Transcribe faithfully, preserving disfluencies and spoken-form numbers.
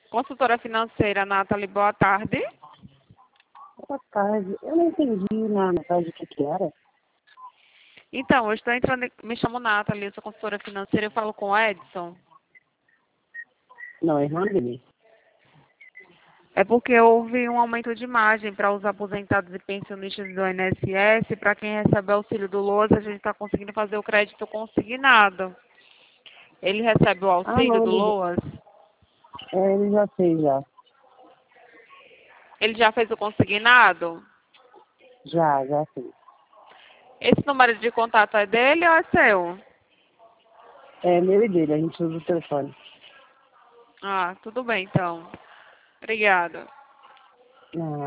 Consultora financeira, Nathalie, boa tarde. Boa tarde. Eu não entendi na mensagem o que que era. Então, eu estou entrando, em- me chamo Nathalie, eu sou consultora financeira, eu falo com o Edson. Não, é irmã dele. É porque houve um aumento de margem para os aposentados e pensionistas do I N S S. Para quem recebe auxílio do LOAS, a gente está conseguindo fazer o crédito consignado. Ele recebe o Ah, auxílio não, do ele, LOAS? é, ele já fez já. Ele já fez o consignado? Já, já fez. Esse número de contato é dele ou é seu? É meu e dele, a gente usa o telefone. Ah, tudo bem então. Obrigada. Ah.